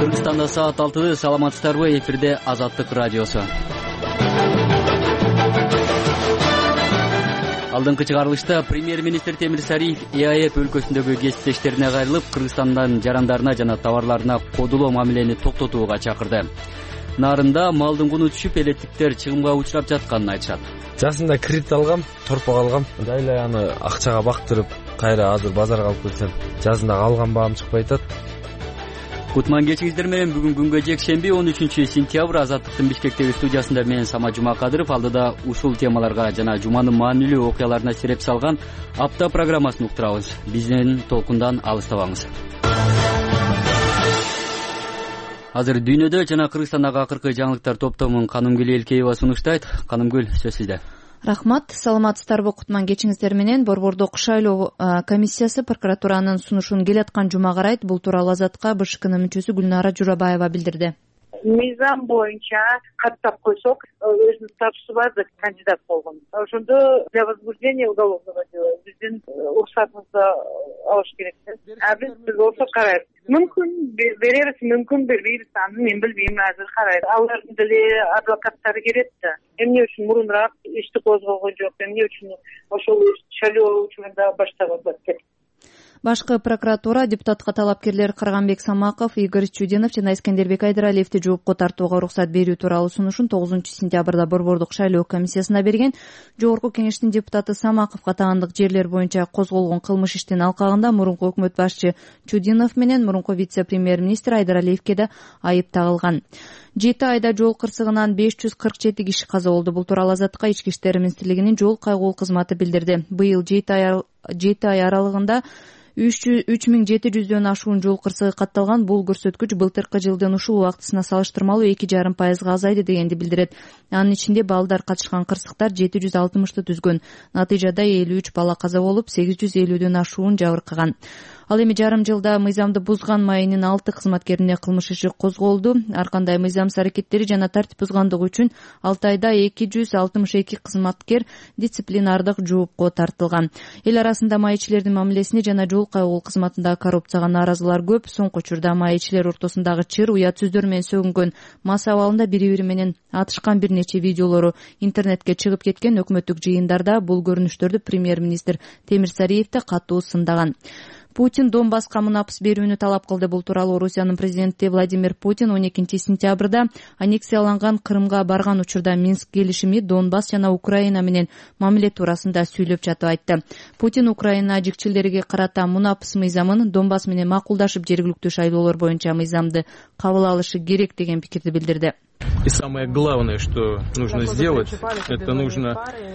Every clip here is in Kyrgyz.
Кыргызстанда саат 6. Саламатсыздарбы? Эфирде Азаттык радиосу. Алдыңкы чыгарылышта премьер-министр Темир Сариев ЭАЭП өлкөсүндөгү кесиптештерине кайрылып, Кыргызстандын жарандарына жана товарларына кодулоо мамилени токтотууга чакырды. Нарында малдын куну түшүп, элеттиктер чыгымга учурап жатканын айтышат. Жасында кредит алгам, торпок алгам. Жайлай аны акчага бактырып, кайра азыр базарга алып келсем, жазында алган баам чыкпай атат. Кутман кечиңиздер менен бүгүн күнгө жекшемби 13-сентябрь Азаттыктын Бишкектеги студиясында мен Сама Жумакадыров алдыда ушул темаларга жана жуманын маанилүү окуяларына сереп салган апта программасын уктурабыз. Бизден толкундан алыстабаңыз. Азыр дүйнөдө жана Кыргызстандагы акыркы жаңылыктар топтомун Канымгүл Элкеева сунуштайт. Канымгүл, сөз сизде. Рахмат, саламатсыздарбы? Кутман кечиңиздер менен. Борбордук шайлоо комиссиясы прокуратуранын сунушун келаткан жума карайт. Бул тууралуу Азатка БШКнын мүчөсү Гүлнара Журабаева билдирди. Мыйзам боюнча каттап койсок, өзүнүн статусу бар кандидат болгон. Ошондо для возбуждения уголовного дела биздин уруксатыбызды алыш керек. Биз болсо карайбыз. Мүмкүн беребиз, мүмкүн бербейбиз, аны мен билбейм, азыр карайбыз. Алардын деле адвокаттары келет да. Эмне үчүн мурунураак ишти козголгон жок, эмне үчүн ошол шайлоо учурунда баштаган деп. Башкы прокуратура депутатка талапкерлер Карганбек Самаков, Игорь Чудинов жана Искендербек Айдаралиевди жоопко тартууга уруксат берүү тууралуу сунушун 9-сентябрда Борбордук шайлоо комиссиясына берген. Жогорку кеңештин депутаты Самаковго таандык жерлер боюнча козголгон кылмыш иштин алкагында мурунку өкмөт башчы Чудинов менен мурунку вице-премьер-министр Айдаралиевке да айып тагылган. 7 айда жол кырсыгынан 547 киши каза болду. Бул тууралуу Азатка Ички иштер министрлигинин жол кайгуу кызматы билдирди. Быйыл 7 ай аралыгында 3700дөн ашуун жол кырсыгы катталган. Бул көрсөткүч былтыркы жылдын ушул убактысына салыштырмалуу 2,5% азайды дегенди билдирет. Анын ичинде балдар катышкан кырсыктар 760ты түзгөн. Натыйжада 53 бала каза болуп, 850дөн ашуун жабыркаган. Ал эми жарым жылда мыйзамды бузган майынын 6 кызматкерине кылмыш иши козголду. Ар кандай мыйзамсыз аракеттери жана тартип бузгандыгы үчүн 6 айда 262 кызматкер дисциплинардык жоопко тартылган. Эл арасында майчилердин мамилесине жана жол кайгуу кызматындагы коррупцияга нааразылар көп. Соңку учурда майчилер ортосундагы чыр, уят сөздөр менен сөгүнгөн мас абалында бири-бири менен атышкан бир нече видеолору интернетке чыгып кеткен. Өкмөттүк жыйындарда бул көрүнүштөрдү премьер-министр Темир Сариев да катуу сындаган. Путин Донбасска мунапыс берүүнү талап кылды. Бул тууралуу Орусиянын президенти Владимир Путин 12-сентябрда аннексияланган Крымга барган учурда Минск келишими Донбасс жана Украина менен мамиле туурасында сүйлөп жатып айтты. Путин Украина жикчилдерге карата мунапыс мыйзамын Донбасс менен макулдашып жергиликтүү шайлоолор боюнча мыйзамды кабыл алышы керек деген пикирди билдирди. И самое главное, что нужно сделать, это нужно...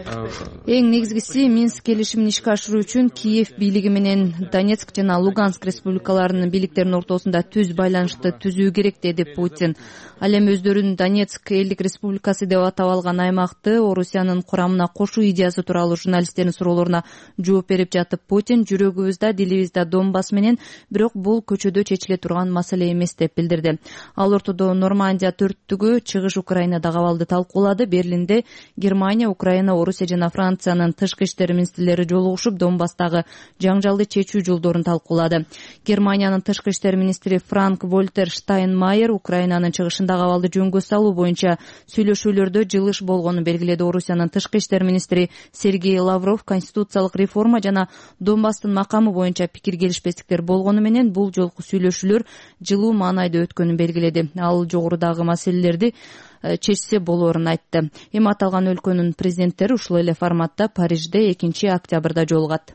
Эң негизгиси Минск келишимин ишке ашыруу үчүн Киев бийлиги менен Донецк жана Луганск республикаларынын бийликтеринин ортосунда түз байланышты түзүү керек, деди Путин. Ал эми өздөрүн Донецк элдик республикасы деп атап алган аймакты Орусиянын курамына кошуу идеясы тууралуу журналисттердин суроолоруна жооп берип жатып Путин жүрөгүбүздө, дилибизде Донбасс менен, бирок бул көчөдө чечиле турган маселе эмес деп билдирди. Ал ортодо Нормандия төрттүгү чыгыш Украинадагы абалды талкуулады. Берлинде Германия, Украина, Орусия жана Франциянын тышкы иштер министрлери жолугушуп, Донбасстагы жаңжалды чечүү жолдорун талкуулады. Германиянын тышкы иштер министри Франк Вольтер Штайнмайер Украинанын чыгышындагы абалды жөнгө салуу боюнча сүйлөшүүлөрдө жылыш болгонун белгиледи. Орусиянын тышкы иштер министри Сергей Лавров конституциялык реформа жана Донбасстын макамы боюнча пикир келишпестиктер болгону менен бул жолку сүйлөшүүлөр жылуу маанайда өткөнүн белгиледи. Ал жогорудагы маселелерди чечсе болоорун айтты. Эми аталган өлкөнүн президенттери ушул эле форматта Парижде 2-октябрда жолугат.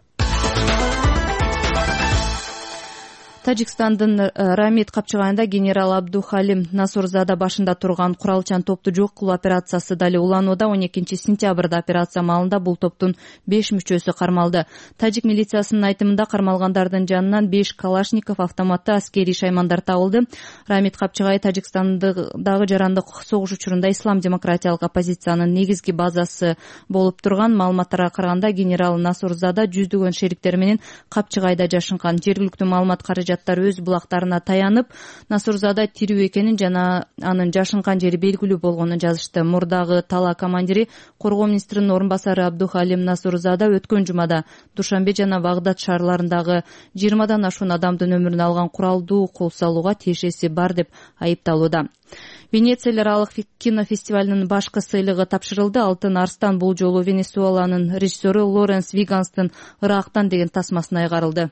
Тажикстандын Рамид капчыгайында генерал Абдухалим Насурзада башында турган куралчан топту жок кылуу операциясы дали уланууда. 12-сентябрда операция маалында бул топтун 5 мүчөсү кармалды. Тажик милициясынын айтымында кармалгандардын жанынан 5 калашников, автоматты аскерий шаймандар табылды. Рамид капчыгай Тажикстандагы жарандык согуш учурунда ислам демократиялык оппозициянын негизги базасы болуп турган. Маалыматтарга караганда генерал Насурзада жүздөгөн шериктери менен капчыгайда жашынган. Жергиликтүү маалымат каражат жаттар өз булактарына таянып, Насурзада тирүү экенин жана анын жашынган жери белгилүү болгонун жазышты. Мурдагы Тала командири коргоо министринин орун басары Абдухалим Насурзада өткөн жумада Душанбе жана Багдад шаарларындагы 20 ашуун адамдын өмүрүн алган куралдуу кол салууга тиешеси бар деп айыпталууда. Венеция аралык кинофестивалынын башкы сыйлыгы тапшырылды. Алтын арстан бул жолу Венесуэланын режиссеру Лоренс Виганстын Ырактан деген тасмасына айгарылды.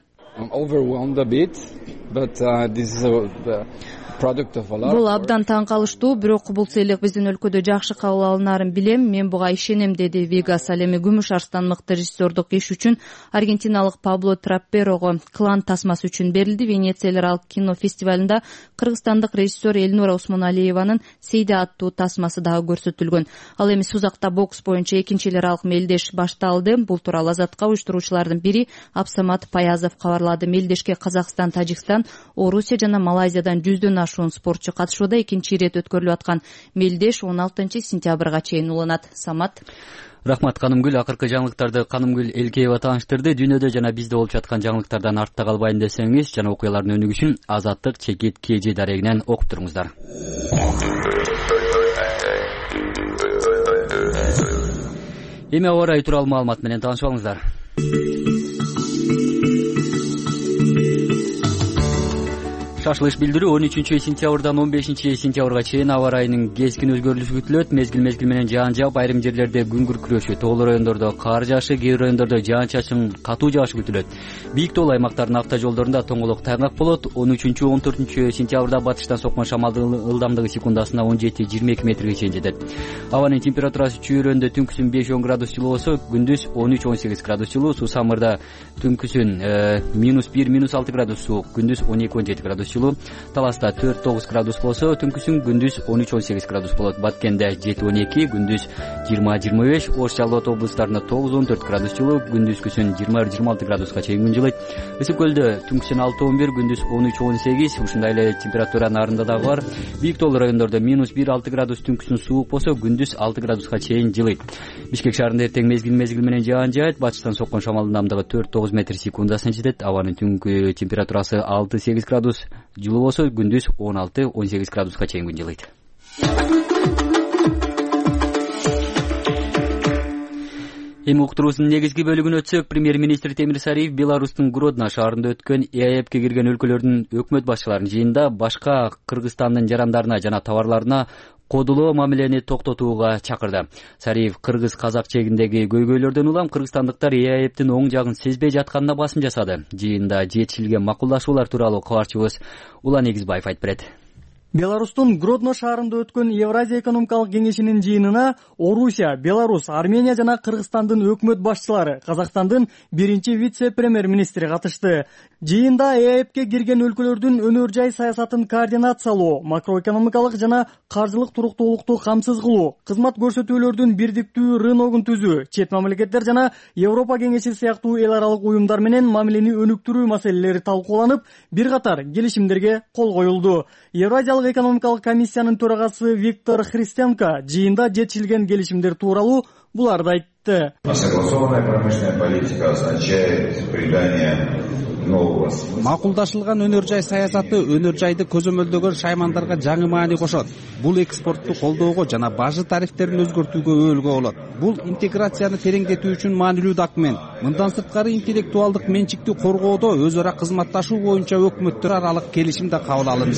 Бул абдан таң калыштуу, бирок бул сыйлык биздин өлкөдө жакшы кабыл алынаарын билем, мен буга ишенем, деди Вегас. Ал эми күмүш арстан мыкты режиссердук иш үчүн аргентиналык Пабло Трапперого клан тасмасы үчүн берилди. Венеция аралык кинофестивалында кыргызстандык режиссер Элнура Усмоналиеванын Сейде аттуу тасмасы дагы көрсөтүлгөн. Ал эми Сузакта бокс боюнча экинчи эл аралык мелдеш башталды. Бул тууралуу Азатка уюштуруучулардын бири Абсамат Паязов кабарлады. Мелдешке Казакстан, Тажикстан, Орусия жана Малайзиядан 100дөн ашуун спортчу катышууда. Экинчи ирет өткөрүлүп аткан мелдеш 16-сентябрга чейин уланат. Самат. Рахмат Канымгүл. Акыркы жаңылыктарды Канымгүл Элкеева тааныштырды. Дүйнөдө жана бизде болуп жаткан жаңылыктардан артта калбайын десеңиз жана окуялардын өнүгүшүн Азаттык чекит KG дарегинен окуп туруңуздар. Эми аба ырайы тууралуу маалымат менен таанышып алыңыздар. Шашылыш билдирүү 13-сентябрдан 15-сентябрга чейин аба ырайынын кескин өзгөрүлүшү күтүлөт. Мезгил менен жаан жаап, айрым жерлерде күн күркүрөшү, тоолуу райондордо кар жаашы, кээ бир райондордо жаан-чачын катуу жаашы күтүлөт. Бийик тоолуу аймактардын автожолдорунда тоңголок тайгак болот. 13-14-сентябрда батыштан соккон шамалдын ылдамдыгы секундасына 17-22 метрге чейин жетет. Абанын температурасы чүйрөндө түнкүсүн 5-10 градус жылуу болсо, күндүз 13-18 градус жылуу. Суу самырда түнкүсүн -1-6 градус суук, күндүз 12-17 градус жылуу. Таласта 4-9 градус болсо, түнкүсүн күндүз 13-18 градус болот. Баткенде 7-12, күндүз 20-25, Ош Жалал облустарында 9-14 градус жылуу, күндүзгүсүн 20-26 градуска чейин күн жылыйт. Ысык көлдө түнкүсүн 6-11, күндүз 13-18, ушундай эле температура нарында дагы бар. Бийик тоолуу райондордо -1-6 градус, түнкүсүн суук болсо, күндүз 6 градуска чейин жылыйт. Бишкек шаарында эртең мезгил менен жаан жаат, батыштан соккон шамалдын ылдамдыгы 4-9 метр секундасына жетет. Абанын түнкү температурасы 6-8 градус жылуу болсо, күндүз 16-18 градуска чейин күн жылыйт. Эми уктуруусунун негизги бөлүгүнө өтсөк, премьер-министр Темир Сариев Беларустун Гродно шаарында өткөн ЭАЭПке кирген өлкөлөрдүн өкмөт башчыларынын жыйынында башка Кыргызстандын жарандарына жана товарларына кодулоо мамилени токтотууга чакырды. Сариев кыргыз-казак чегиндеги көйгөйлөрдөн улам кыргызстандыктар ЭАЭПтин оң жагын сезбей жатканына басым жасады. Жыйында жетишилген макулдашуулар тууралуу кабарчыбыз Улан Эгизбаев айтып берет. Беларустун Гродно шаарында өткөн Евразия экономикалык кеңешинин жыйынына Орусия, Беларусь, Армения жана Кыргызстандын өкмөт башчылары, Казакстандын биринчи вице-премьер-министри катышты. Жыйында ЭАЭПке кирген өлкөлөрдүн өнөр жай саясатын координациялоо, макроэкономикалык жана каржылык туруктуулукту камсыз кылуу, кызмат көрсөтүүлөрдүн бирдиктүү рыногун түзүү, чет мамлекеттер жана Европа кеңеши сыяктуу эл аралык уюмдар менен мамилени өнүктүрүү маселелери талкууланып, бир катар келишимдерге кол коюлду. Евразиялык экономикалык комиссиянын төрагасы Виктор Христенко жыйында жетишилген келишимдер тууралуу буларды айтты. Согласованная промышленная политика означает придание нового смысла. Макулдашылган өнөр жай саясаты өнөр жайды көзөмөлдөгөн шаймандарга жаңы маани кошот. Бул экспортту колдоого жана бажы тарифтерин өзгөртүүгө өөлгө болот. Бул интеграцияны тереңдетүү үчүн маанилүү документ. Мындан сырткары интеллектуалдык менчикти коргоодо өз ара кызматташуу боюнча өкмөттөр аралык келишим да кабыл алынды.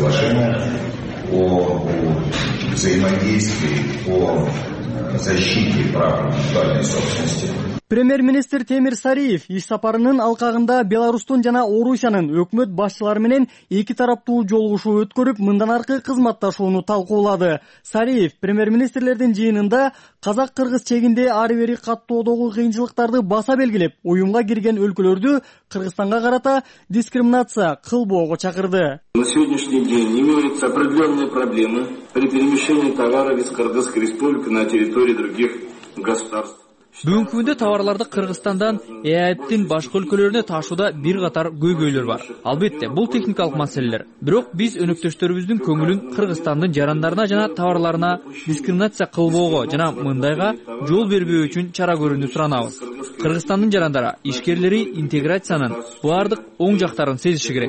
О взаимодействии, о защите прав интеллектуальной собственности. Премьер-министр Темир Сариев иш сапарынын алкагында Беларустун жана Орусиянын өкмөт башчылары менен эки тараптуу жолугушуу өткөрүп, мындан аркы кызматташууну талкуулады. Сариев премьер-министрлердин жыйынында казак-кыргыз чегинде ары бери каттоодогу кыйынчылыктарды баса белгилеп, уюмга кирген өлкөлөрдү Кыргызстанга карата дискриминация кылбоого чакырды. На сегодняшний день имеются определенные проблемы при перемещении товаров из Кыргызской республики на территории других государств. Бүгүнкү күндө товарларды Кыргызстандан ЭАЭПтин башка өлкөлөрүнө ташууда бир катар көйгөйлөр бар. Албетте, бул техникалык маселелер. Бирок биз өнөктөштөрүбүздүн көңүлүн Кыргызстандын жарандарына жана товарларына дискриминация кылбоого жана мындайга жол бербөө үчүн чара көрүүнү суранабыз. Кыргызстандын жарандары, ишкерлери интеграциянын баардык оң жактарын сезиши керек.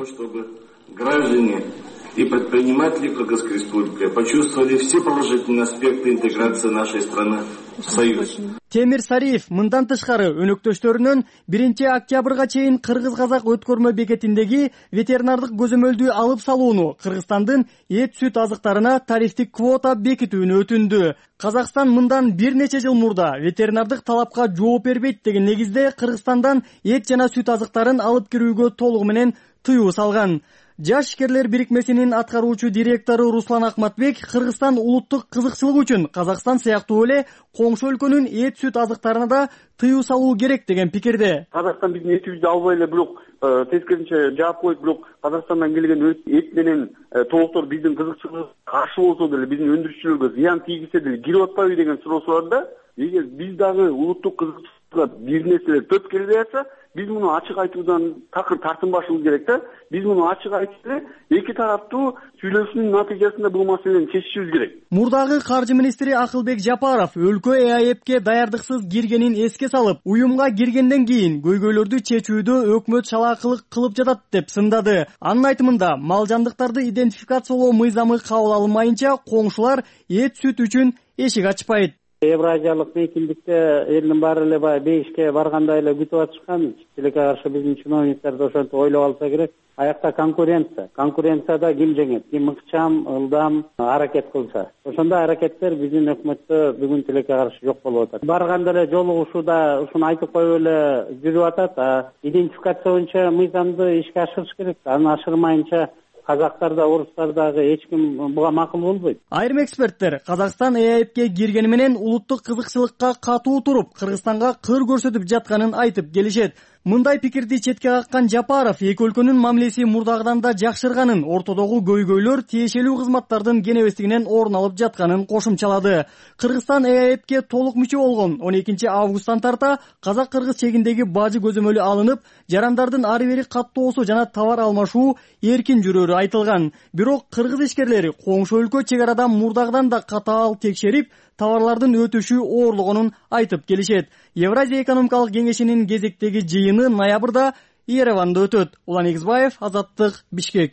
Граждане и предприниматели Кыргызской Республики почувствовали все положительные аспекты интеграции нашей страны в Союз. Темир Сариев мындан тышкары өнөктөштөрүнөн 1-октябрга чейин кыргыз-казак өткөрмө бекетиндеги ветеринардык көзөмөлдү алып салууну, Кыргызстандын эт-сүт азыктарына тарифтик квота бекитүүнү өтүндү. Казакстан мындан бир нече жыл мурда ветеринардык талапка жооп бербейт деген негизде Кыргызстандан эт жана сүт азыктарын алып кирүүгө толугу менен тыюу салган. Жаш ишкерлер бирикмесинин аткаруучу директору Руслан Акматбек Кыргызстан улуттук кызыкчылык үчүн Казакстан сыяктуу эле коңшу өлкөнүн эт-сүт азыктарына да тыюу салуу керек деген пикирде. Казакстан биздин этибизди албай эле бирок тескерисинче жаап коюп, бирок Казакстандан келген эт менен толуктор биздин кызыкчылыгыбызга каршы болсо деле, биздин өндүрүүчүлөргө зыян тийгизсе деле кирип атпайбы деген суроосу бар да. Эгер биз дагы улуттук кызыкчылыкка бир нерселер төп келбей жатса, биз муну ачык айтуудан такыр тартынбашыбыз керек да. Биз муну ачык айтып эле эки тараптуу сүйлөшүүнүн натыйжасында бул маселени чечишибиз керек. Мурдагы каржы министри Акылбек Жапаров өлкө ЭАЭПке даярдыксыз киргенин эске салып, уюмга киргенден кийин көйгөйлөрдү чечүүдө өкмөт чалаакылык кылып жатат деп сындады. Анын айтымында, мал жандыктарды идентификациялоо мыйзамы кабыл алынмайынча коңшулар эт-сүт үчүн эшик ачпайт. Евразиялык митингде элдин баары эле баягы бейишке баргандай эле күтүп атышкан. Тилекке каршы биздин чиновниктер да ошентип ойлоп алса керек. Аякта конкуренция. Конкуренцияда ким жеңет, ким ыкчам, ылдам аракет кылса. Ошондой аракеттер биздин өкмөттө бүгүн тилекке каршы жок болуп атат. Барганда эле жолугушууда ушуну айтып коюп эле жүрүп атат. Идентификация боюнча мыйзамды ишке ашырыш керек. Аны ашырмайынча казактар да, орустар дагы эч ким буга макул болбойт. Айрым эксперттер Казакстан ЭАЭПке киргени менен улуттук кызыкчылыкка катуу туруп, Кыргызстанга кыр көрсөтүп жатканын айтып келишет. Мындай пикирди четке каккан Жапаров эки өлкөнүн мамилеси мурдагыдан да жакшырганын, ортодогу көйгөйлөр тиешелүү кызматтардын кенебестигинен орун алып жатканын кошумчалады. Кыргызстан ЭАЭПке толук мүчө болгон 12 августтан тарта казак-кыргыз чегиндеги бажы көзөмөлү алынып, жарандардын ары бери каттоосу жана товар алмашуу эркин жүрөрү айтылган. Бирок кыргыз ишкерлери коңшу өлкө чек арада мурдагыдан да катаал текшерип, товарлардын өтүшү оорлогонун айтып келишет. Евразия экономикалык кеңешинин кезектеги жыйыны ноябрда Ереванда өтөт. Улан Эгизбаев, Азаттык, Бишкек.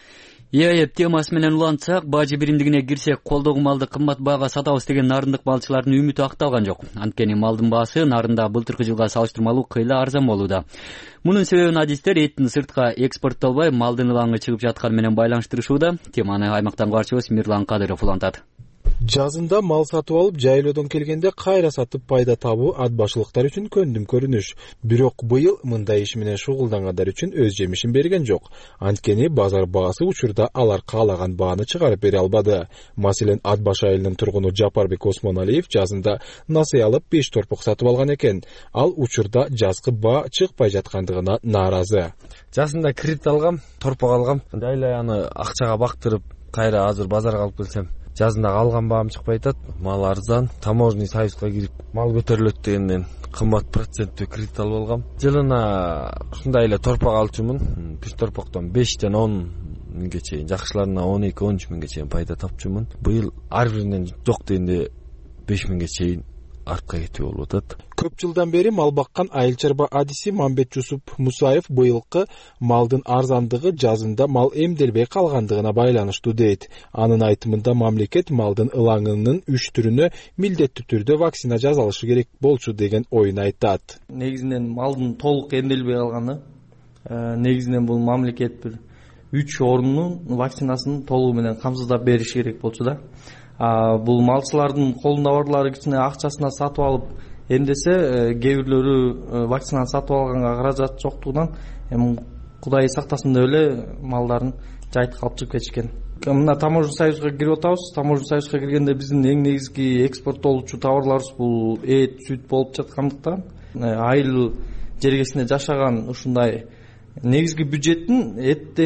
ЭАЭП темасы менен улантсак, бажы биримдигине кирсек, колдогу малды кымбат баага сатабыз деген нарындык малчылардын үмүтү акталган жок. Анткени малдын баасы нарында былтыркы жылга салыштырмалуу кыйла арзан болууда. Мунун себебин адистер эттин сыртка экспорттолбой, малдын ылаңы чыгып жатканы менен байланыштырышууда. Теманы аймактан барчыбыз Мирлан Кадыров улантат. Жазында мал сатып алып жайлоодон келгенде кайра сатып пайда табуу ат башылыктар үчүн көндүм көрүнүш. Бирок быйыл мындай иш менен шугулдангандар үчүн өз жемишин берген жок. Анткени базар баасы учурда алар каалаган бааны чыгарып бере албады. Маселен, ат баш айылынын тургуну Жапарбек Осмоналиев жазында насый алып 5 торпок сатып алган экен. Ал учурда жазкы баа чыкпай жаткандыгына нааразы. Жазында кредит алгам, торпок алгам. Дайлай аны акчага бактырып, кайра азыр базарга алып келсем, жазында алган баам чыкпай атат. Мал арзан, таможенный союзга кирип, мал көтөрүлөт дегенден кымбат проценттүү кредит алып алгам. Жылына ушундай эле торпок алчумун. Бир торпоктон 5-тен 10 миңге чейин, жакшыларына 12-13 миңге чейин пайда тапчумун. Быйыл ар биринен жок дегенде 5 миңге чейин артка кетүү болуп атат. Көп жылдан бери мал баккан айыл чарба адиси Мамбет Жусуп Мусаев быйылкы малдын арзандыгы жазында мал эмделбей калгандыгына байланыштуу дейт. Анын айтымында мамлекет малдын ылаңынын 3 түрүнө милдеттүү түрдө вакцина жасалышы керек болчу деген оюн айтат. Негизинен малдын толук эмделбей калганы, негизинен бул мамлекет бир 3 орунун вакцинасын толугу менен камсыздап бериш керек болчу да. Бул малчылардын колунда барлары кичине акчасына сатып алып эмдесе, кээ бирлөрү вакцинаны сатып алганга каражат жоктугунан эми Кудай сактасын деп эле малдарын жайыткы алып чыгып кетишкен. Мына таможенный союзга кирип атабыз. Таможенный союзга киргенде биздин эң негизги экспорттолчу товарларыбыз бул эт, сүт болуп жаткандыктан, айыл жергесинде жашаган ушундай негизги бюджеттин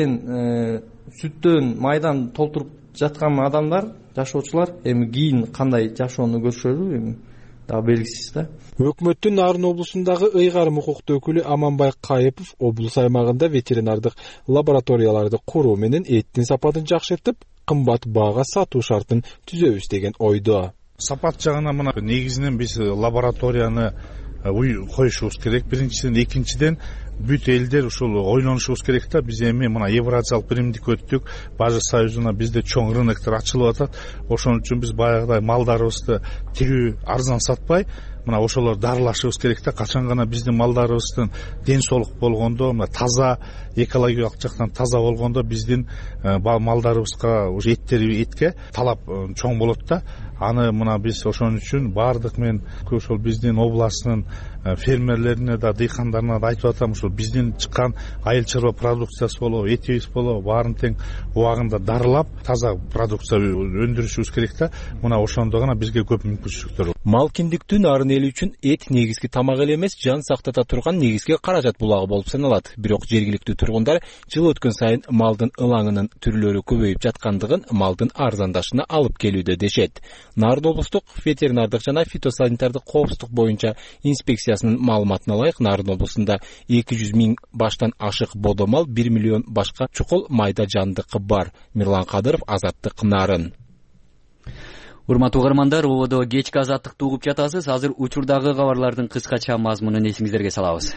эттен, сүттөн, майдан толтуруп жаткан адамдар, жашоочулар эми кийин кандай жашоону көрүшөрү, эми дагы белгисиз да. Өкмөттүн Нарын облусундагы ыйгарым укуктуу өкүлү Аманбай Кайыпов облус аймагында ветеринардык лабораторияларды куруу менен эттин сапатын жакшыртып, кымбат баага сатуу шартын түзөбүз деген ойдо. Сапат жагынан мына негизинен биз лабораторияны коюшубуз керек. Биринчиден, экинчиден бүт элдер ушул ойлонушубуз керек да. Биз эми мына Евразиялык биримдик өттүк, Бажы союзуна бизде чоң рыноктор ачылып атат. Ошон үчүн биз баягыдай малдарыбызды тигүү арзан сатпай, мына ошолор дарылашыбыз керек да. Качан гана биздин малдарыбыздын ден соолук болгондо, мына таза, экологиялык жактан таза болгондо биздин малдарыбызга уже этке талап чоң болот да. Аны мына биз ошон үчүн баардык мен ошол биздин областтын фермерлерине да, дыйкандарына да айтып атам, ушул биздин чыккан айыл чарба продукциясы болобу, этибиз болобу, баарын тең убагында дарылап, таза продукция өндүрүшүбүз керек да. Мына ошондо гана бизге көп мүмкүнчүлүктөр. Мал киндиктүү нарын эли үчүн эт негизги тамак эле эмес, жан сактата турган негизги каражат булагы болуп саналат. Бирок жергиликтүү тургундар жыл өткөн сайын малдын ылаңынын түрлөрү көбөйүп жаткандыгын малдын арзандашына алып келүүдө дешет. Нарын облустук ветеринардык жана фитосанитардык коопсуздук боюнча инспекциясынын маалыматына ылайык, Нарын облусунда 200 000 баштан ашык бодомал, 1 миллион башка чукул майда жандыкы бар. Мирлан Кадыров, Азаттык, Нарын. Урматтуу угармандар, ободо кечки азаттыкты угуп жатасыз. Азыр учурдагы кабарлардын кыскача мазмунун эсиңиздерге салабыз.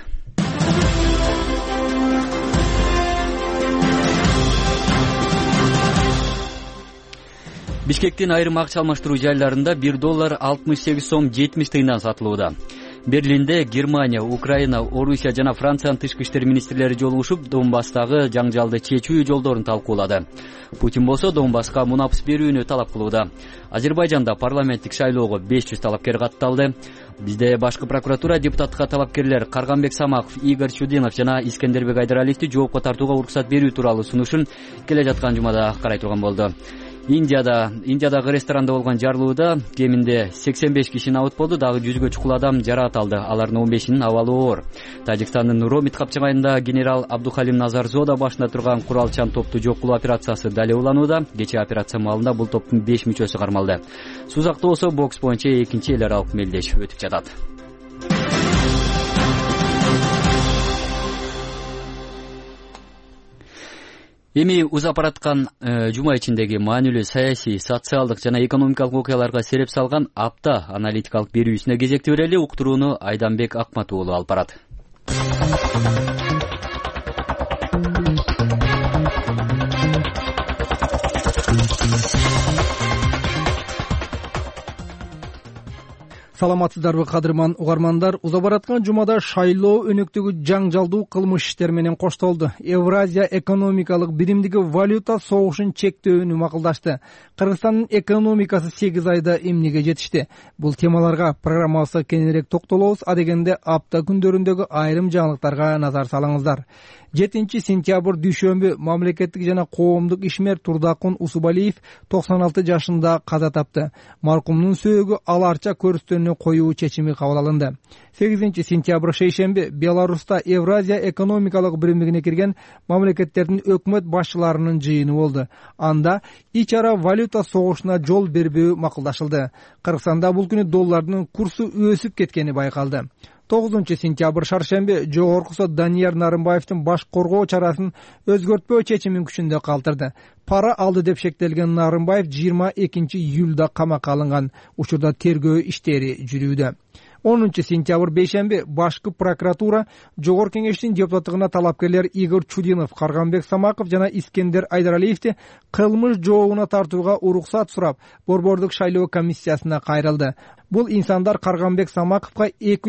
Бишкектин айрым акча алмаштыруу жайларында $1 68 сом 70 тыйындан сатылууда. Берлинде Германия, Украина, Орусия жана Франциянын тышкы иштер министрлери жолугушуп, Донбасстагы жаңжалды чечүү жолдорун талкуулады. Путин болсо Донбасска мунапс берүүнү талап кылууда. Азербайжанда парламенттик шайлоого 500 талапкер катталды. Бизде башкы прокуратура депутаттыкка талапкерлер Карганбек Самаков, Игорь Чудинов жана Искендербек Айдаралиевди жоопко тартууга уруксат берүү тууралуу сунушун келе жаткан жумада карай турган болду. Индиядагы ресторанда болгон жарылууда кеминде 85 киши набыт болду, дагы 100гө чукул адам жараат алды. Алардын 15-инин абалы оор. Тажикстандын Ромит капчыгайында генерал Абдухалим Назарзода башында турган куралчан топту жок кылуу операциясы дале уланууда. Кечээ операция маалында бул топтун 5 мүчөсү кармалды. Сузакта болсо бокс боюнча экинчи эл аралык мелдеш өтүп жатат. Эми узап бараткан жума ичиндеги маанилүү саясий, социалдык жана экономикалык окуяларга сереп салган апта аналитикалык берүүсүнө кезекти берели. Уктурууну Айданбек Акмат уулу алып барат. Саламатсыздарбы кадырман угармандар, узап бараткан жумада шайлоо өнөктөгү жаңжалдуу кылмыш иштер менен коштолду. Евразия экономикалык биримдиги валюта согушун чектөөнү макулдашты. Кыргызстандын экономикасы 8 айда эмнеге жетишти? Бул темаларга программабызда кененирээк токтолобуз. Адегенде апта күндөрүндөгү айрым жаңылыктарга назар салыңыздар. 7 сентябрь дүйшөмбү мамлекеттик жана коомдук ишмер Турдакун Усубалиев 96 жашында каза тапты. Маркумдун сөөгү аларча көрүстөнүнө коюу чечими кабыл алынды. 8 сентябрь шейшемби Беларуста Евразия экономикалык биримдигине кирген мамлекеттердин өкмөт башчыларынын жыйыны болду. Анда ич ара валюта согушуна жол бербөө макулдашылды. Кыргызстанда бул күнү доллардын курсу өсүп кеткени байкалды. 9 сентябрь шаршемби Жогорку сот Данияр Нарымбаевдин баш коргоо чарасын өзгөртпөө чечимин күчүндө калтырды. Пара алды деп шектелген Нарымбаев 22 июлда камакка алынган. Учурда тергөө иштери жүрүүдө. 10 сентябрь бейшемби башкы прокуратура Жогорку кеңештин депутаттыгына талапкерлер Игорь Чудинов, Карганбек Самаков жана Искендер Айдаралиевди кылмыш жообуна тартууга уруксат сурап, борбордук шайлоо комиссиясына кайрылды. Бул инсандар Карганбек Самаковго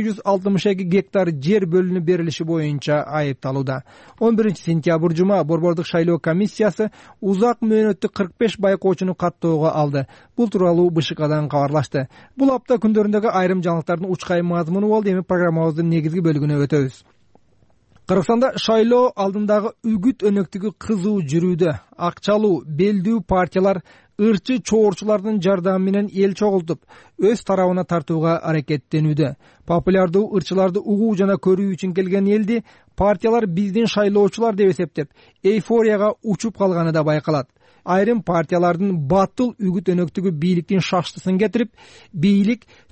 262 гектар жер бөлүнүп берилиши боюнча айыпталууда. 11 сентябрь жума борбордук шайлоо комиссиясы узак мөөнөттү 45 байкоочуну каттоого алды. Бул тууралуу БШКдан кабарлашты. Бул апта күндөрүндөгү айрым жаңылыктардын учкай мазмуну болду. Эми программабыздын негизги бөлүгүнө өтөбүз. Кыргызстанда шайлоо алдындагы үгүт өнөктүгү кызуу жүрүүдө. Акчалуу, белдүү партиялар ырчы чоорчулардын жардамы менен эл чогултуп, өз тарабына тартууга аракеттенүүдө. Популярдуу ырчыларды угуу жана көрүү үчүн келген элди партиялар биздин шайлоочулар деп эсептеп, эйфорияга учуп калганы да байкалат. Айрым партиялардын батыл үгүт өнөктүгү бийликтин шаштысын кетирип, бийлик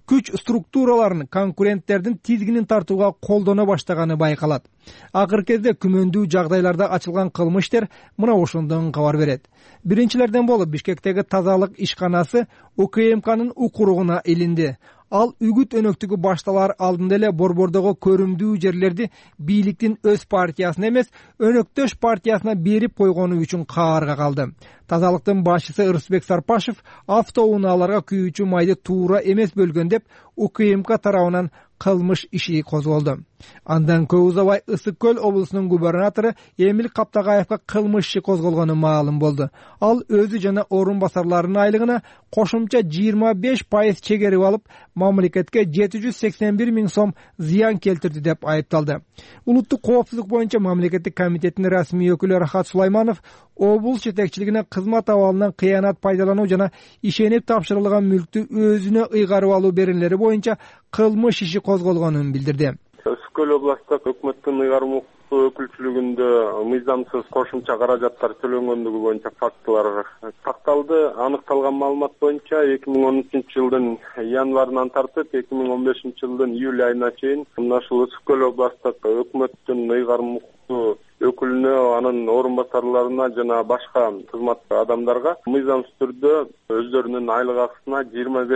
күч структураларын конкуренттердин тизгинин тартууга колдоно баштаганы байкалат. Акыркы кезде күмөндүү жагдайларда ачылган кылмыш иштер мына ошондон кабар берет. Биринчилерден болуп Бишкектеги тазалык ишканасы УКМКнын укуругуна илинди. Ал үгүт өнөктүгү башталар алдында эле борбордогу көрүмдүү жерлерди бийликтин өз партиясына эмес, өнөктөш партиясына берип койгону үчүн каарга калды. Тазалыктын башчысы Ырысбек Сарпашев автоунааларга күйүүчү майды туура эмес бөлгөн деп УКМК тарабынан кылмыш иши козголду. Андан көп узабай Ысык Көл облусунун губернатору Эмил Каптагаевга кылмыш иши козголгону маалым болду. Ал өзү жана орун басарларынын айлыгына кошумча 25% чегерип алып, мамлекетке 781 миң сом зыян келтирди деп айыпталды. Улуттук коопсуздук боюнча мамлекеттик комитеттин расмий өкүлү Рахат Сулайманов облус жетекчилигине кызмат абалынан кыянат пайдалануу жана ишенип тапшырылган мүлктү өзүнө ыйгарып алуу беренелери боюнча кылмыш иши козголгонун билдирди. Ысык Көл областык өкмөттүн ыйгарым укуктуу өкүлчүлүгүндө мыйзамсыз кошумча каражаттар төлөнгөндүгү боюнча фактылар такталды. Аныкталган маалымат боюнча 2013-жылдын январынан тартып 2015 жылдын июль айына чейин мына ушул Ысык Көл областык өкмөттүн ыйгарым укуктуу өкүлүнө, анын орун басарларына жана башка кызмат адамдарга мыйзамсыз түрдө өздөрүнүн айлык акысына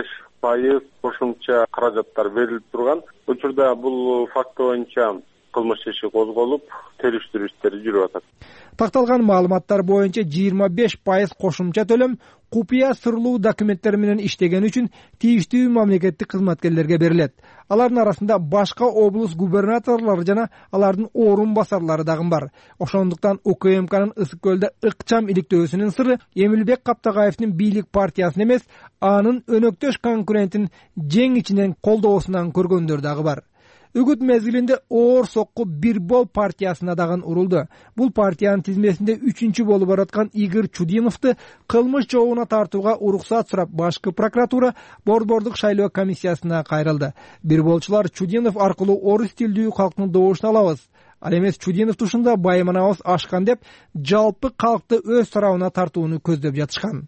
25% кошумча каражаттар берилип турган. Учурда бул факт боюнча кылмыш иши козголуп, териштирүү иштери жүрүп атат. Такталган маалыматтар боюнча 25% кошумча төлөм купуя сырлуу документтер менен иштеген үчүн тийиштүү мамлекеттик кызматкерлерге берилет. Алардын арасында башка облус губернаторлору жана алардын орун басарлары дагы бар. Ошондуктан УКМКнын Ысык Көлдө ыкчам иликтөөсүнүн сыры Эмилбек Каптагаевдин бийлик партиясын эмес, анын өнөктөш конкурентин жең ичинен колдоосунан көргөндөр дагы бар. Үгүт мезгилинде оор сокку Бирбол партиясына дагы урулду. Бул партиянын тизмесинде 3-чү болуп бараткан Игорь Чудиновду кылмыш жообуна тартууга уруксат сурап башкы прокуратура борбордук шайлоо комиссиясына кайрылды. Бирболчулар Чудинов аркылуу орус тилдүү калктын добушун алабыз, ал эмес Чудинов тушунда байманабыз ашкан деп жалпы калкты өз тарабына тартууну көздөп жатышкан.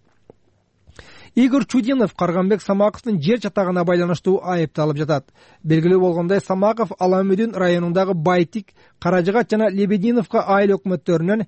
Игорь Чудинов Карганбек Самаковдун жер чатагына байланыштуу айыпталып жатат. Белгилүү болгондой, Самаков Аламүдүн районундагы Байтик, Каражыгат жана Лебединовка айыл өкмөттөрүнөн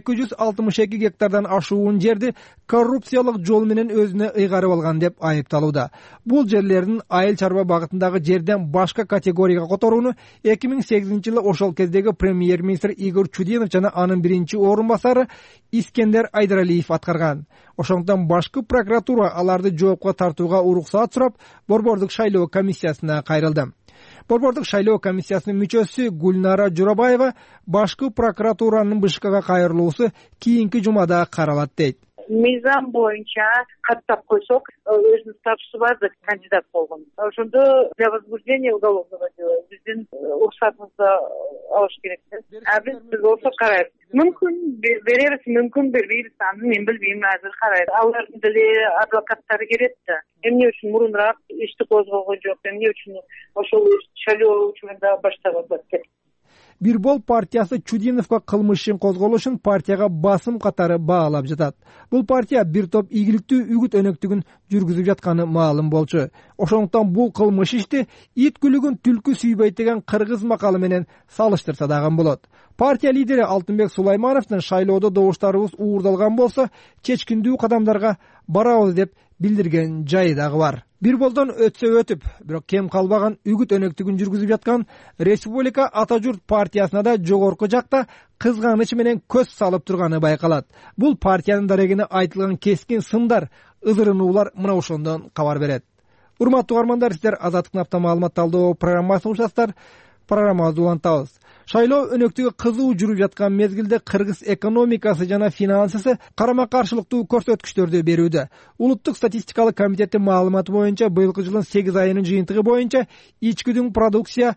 262 гектардан ашуун жерди коррупциялык жол менен өзүнө ыйгарып алган деп айыпталууда. Бул жерлердин айыл чарба багытындагы жерден башка категорияга которууну 2008-жылы ошол кездеги премьер-министр Игорь Чудинов жана анын биринчи орун басары Искендер Айдаралиев аткарган. Ошондуктан башкы прокуратура аларды жоопко тартууга уруксат сурап, борбордук шайлоо комиссиясына кайрылды. Борбордук шайлоо комиссиясынын мүчөсү Гүлнара Журабаева башкы прокуратуранын БШКга кайрылуусу кийинки жумада каралат дейт. Мыйзам боюнча каттап койсок, өзүбүз тапшырбадык кандидат болгон. Ошондо для возбуждения уголовного дела биздин уруксатыбызды алыш керек. Биз болсо карайбыз. Мүмкүн беребиз, мүмкүн бербейбиз, аны мен билбейм, азыр карайбыз. Алардын деле адвокаттары келет да. Эмне үчүн мурунураак ишти козголгон жок, эмне үчүн ошол шайлоо учурунда баштабадык деп. Бирбол партиясы Чудиновго кылмыш ишин козголушун партияга басым катары баалап жатат. Бул партия бир топ ийгиликтүү үгүт өнөктүгүн жүргүзүп жатканы маалым болчу. Ошондуктан бул кылмыш ишти ит күлүгүн түлкү сүйбөйт деген кыргыз макалы менен салыштырса дагы болот. Партия лидери Алтынбек Сулаймановдун шайлоодо добуштарыбыз уурдалган болсо, чечкиндүү кадамдарга барабыз деп билдирген жайы дагы бар. Бирболдон өтсө өтүп, бирок кем калбаган үгүт өнөктүгүн жүргүзүп жаткан Республика Ата Журт партиясына да жогорку жакта кызганыч менен көз салып турганы байкалат. Бул партиянын дарегине айтылган кескин сындар, ызырынуулар мына ошондон кабар берет. Урматтуу угармандар, сиздер Азаттыктын апта маалымат талдоо программасын угушасыздар. Программабызды улантабыз. Шайлоо өнөктүгү кызуу жүрүп жаткан мезгилде кыргыз экономикасы жана финансысы карама-каршылыктуу көрсөткүчтөрдү берүүдө. Улуттук статистикалык комитеттин маалыматы боюнча быйылкы жылдын 8 айынын жыйынтыгы боюнча ичкүдүн продукция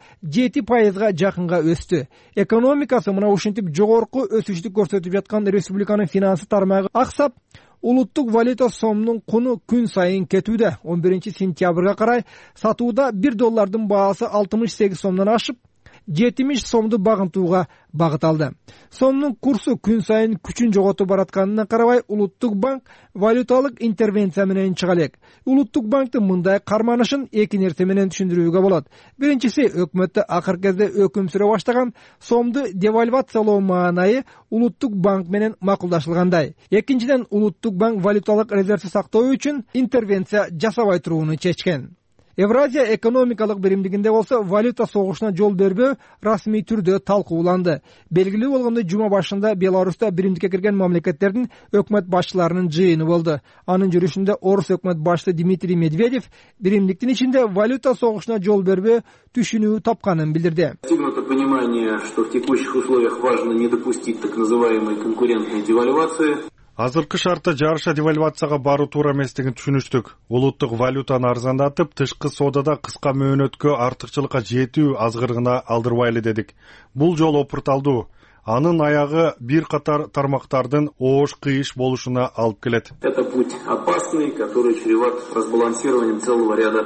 7%га жакынга өстү. Экономикасы мына ушинтип жогорку өсүштү көрсөтүп жаткан республиканын финансы тармагы аксап, улуттук валюта сомунун куну күн сайын кетүүдө. 11 сентябрга карай сатууда $1 баасы 68 сомдон ашып, $70 сомду багынтууга багыт алды. Сомдун курсу күн сайын күчүн жоготуп баратканына карабай, Улуттук банк валюталык интервенция менен чыга элек. Улуттук банктын мындай карманышын эки нерсе менен түшүндүрүүгө болот. Биринчиси, өкмөттө акыркы кезде өкүм сүрө баштаган сомду девальвациялоо маанайы Улуттук банк менен макулдашылгандай. Экинчиден, Улуттук банк валюталык резервди сактоо үчүн интервенция жасабай турууну чечкен. Евразия экономикалык биримдигинде болсо валюта согушуна жол бербөө расмий түрдө талкууланды. Белгилүү болгондой, жума башында Беларуста биримдикке кирген мамлекеттердин өкмөт башчыларынын жыйыны болду. Анын жүрүшүндө орус өкмөт башчысы Дмитрий Медведев биримдиктин ичинде валюта согушуна жол бербөө түшүнүү тапканын билдирди. Достигнуто понимание, что в текущих условиях важно не допустить так называемой конкурентной девальвации. Азыркы шартта жарыша девальвацияга баруу туура эместигин түшүнүштүк. Улуттук валютаны арзандатып, тышкы соодада кыска мөөнөткө артыкчылыкка жетүү азгыргына алдырбайлы дедик. Бул жол опурталдуу. Анын аягы бир катар тармактардын оош-кыйыш болушуна алып келет. Это путь опасный, который чреват разбалансированием целого ряда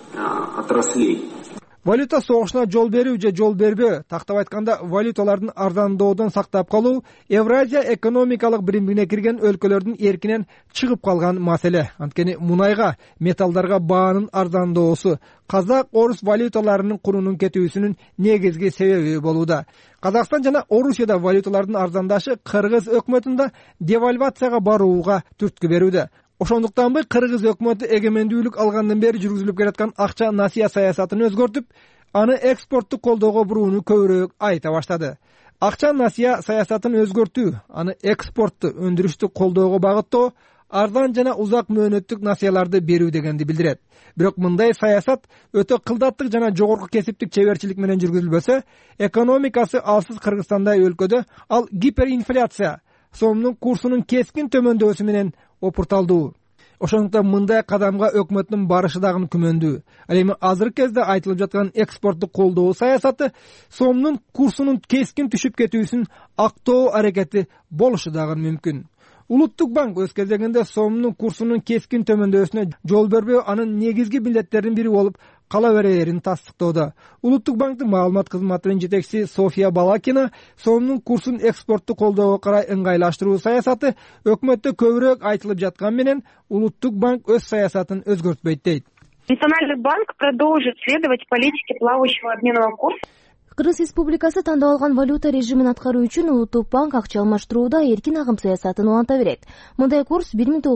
отраслей. Валюта согушуна жол берүү же жол бербөө, тактап айтканда валюталардын арзандоодон сактап калуу Евразия экономикалык биримдигине кирген өлкөлөрдүн эркинен чыгып калган маселе. Анткени мунайга, металлдарга баанын арзандоосу казак-орус валюталарынын курунун кетүүсүнүн негизги себеби болууда. Казакстан жана Орусияда валюталардын арзандашы Кыргыз өкмөтүндө девальвацияга барууга түрткү берүүдө. Ошондуктанбы Кыргыз өкмөтү эгемендүүлүк алгандан бери жүргүзүлүп келаткан акча насыя саясатын өзгөртүп, аны экспортту колдоого бурууну көбүрөөк айта баштады. Акча насыя саясатын өзгөртүү, аны экспортту, өндүрүштү колдоого багыттоо, арзан жана узак мөөнөттүк насыяларды берүү дегенди билдирет. Бирок мындай саясат өтө кылдаттык жана жогорку кесиптик чеберчилик менен жүргүзүлбөсө, экономикасы алсыз Кыргызстандай өлкөдө ал гиперинфляция, сомдун курсунун кескин төмөндөсү менен опурталдуу. Ошондуктан мындай кадамга өкмөттүн барышы дагы күмөндүү. Ал эми азыркы кезде айтылып жаткан экспортту колдоо саясаты сомдун курсунун кескин түшүп кетүүсүн актоо аракети болушу дагы мүмкүн. Улуттук банк өз кезегинде сомдун курсунун кескин төмөндөсүнө жол бербөө анын негизги милдеттеринин бири болуп кала берээрин тастыктоодо. Улуттук банктын маалымат кызматынын жетекчиси София Балакина сомдун курсун экспортту колдоого карай ыңгайлаштыруу саясаты өкмөттө көбүрөөк айтылып жаткан менен Улуттук банк өз саясатын өзгөртпөйт дейт. Национальный банк продолжит следовать политике плавающего обменного курса. Кыргыз Республикасы тандап алган валюта режимин аткаруу үчүн Улуттук банк акча алмаштырууда эркин агым саясатын уланта берет. Мындай курс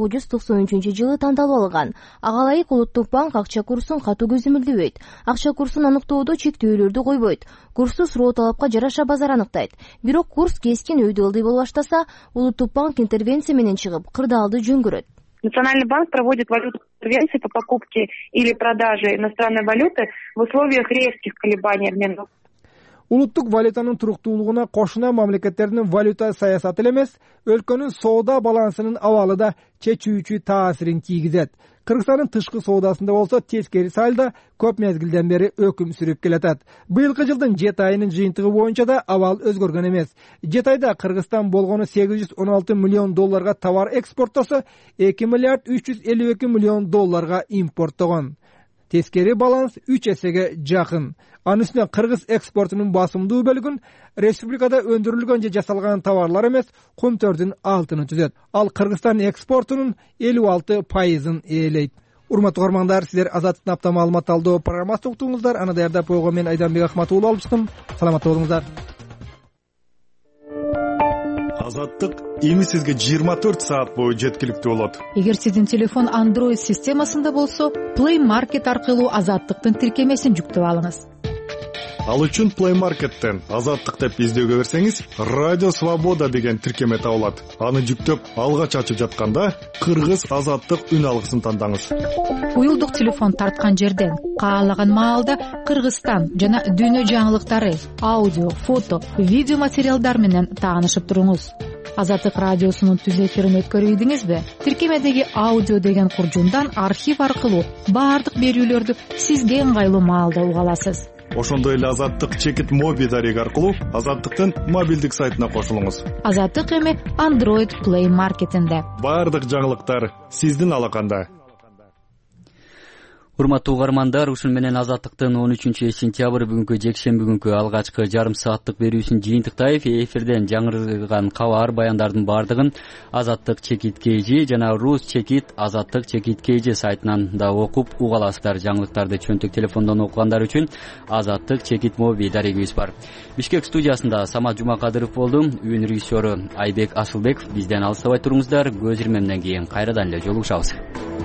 1993-жылы тандап алынган. Ага ылайык Улуттук банк акча курсун катуу көзөмөлдөбөйт. Акча курсун аныктоодо чектөөлөрдү койбойт. Курсту суроо талапка жараша базар аныктайт. Бирок курс кескин өйдө ылдый боло баштаса, Улуттук банк интервенция менен чыгып, кырдаалды жөн көрөт. Национальный банк проводит валютные интервенции по покупке или продаже иностранной валюты в условиях резких колебаний обменного. Улуттук валютанын туруктуулугуна кошуна мамлекеттердин валюта саясаты эле эмес, өлкөнүн соода балансынын абалы да чечүүчү таасирин тийгизет. Кыргызстандын тышкы соодасында болсо тескери сальдо көп мезгилден бери өкүм сүрүп келатат. Быйылкы жылдын 7 айынын жыйынтыгы боюнча да абал өзгөргөн эмес. 7 айда Кыргызстан болгону $816 миллион товар экспорттосо, $2 миллиард 352 миллион импорттогон. Тескери баланс 3 эсеге жакын. Анын үстүнө Кыргыз экспортунун басымдуу бөлүгүн республикада өндүрүлгөн же жасалган товарлар эмес, көмтөрдүн алтыны түзөт. Ал Кыргызстан экспортунун 56%-ын ээлейт. Урматтуу көрөрмандар, сиздер Азаттыктын апта маалымат талдоо программасын уктуңуздар. Аны даярдап койгон мен Айданбек Ахмат уулу алып чыктым. Саламатта болуңуздар. Азаттык эми сизге 24 саат бою жеткиликтүү болот. Эгер сиздин телефон Android системасында болсо, Play Market аркылуу Азаттыктын тиркемесин жүктөп алыңыз. Ал үчүн Play Market'тен Азаттык деп издөөгө берсеңиз, Радио Свобода деген тиркеме табылат. Аны жүктөп, алгач ачып жатканда Кыргыз Азаттык үн алгысын тандаңыз. Уюлдук телефон тарткан жерден каалаган маалда Кыргызстан жана дүйнө жаңылыктары, аудио, фото, видео материалдар менен таанышып туруңуз. Азаттык радиосунун түз эфирин өткөрүү идиңизби? Тиркемедеги аудио деген куржундан архив аркылуу баардык берүүлөрдү сизге ыңгайлуу маалда уга аласыз. Ошондой эле Азаттык чекит моби дареги аркылуу Азаттыктын мобилдик сайтына кошулуңуз. Азаттык эми Android Play Market'инде. Баардык жаңылыктар сиздин алаканда. урматтуу угармандар, ушун менен Азаттыктын 13-сентябрь бүгүнкү жекшемби күнкү алгачкы жарым сааттык берүүсүн жыйынтыктайбы. Эфирден жаңырган кабар баяндардын баардыгын Азаттык чекит KG жана Рус чекит Азаттык чекит KG сайтынан да окуп уга аласыздар. Жаңылыктарды чөнтөк телефондон окугандар үчүн Азаттык чекит моби дарегибиз бар. Бишкек студиясында Самат Жумакадыров болду. Үйүн режиссеру Айбек Асылбеков. Бизден алыстабай туруңуздар. Көз ирмемден кийин кайрадан эле жолугушабыз.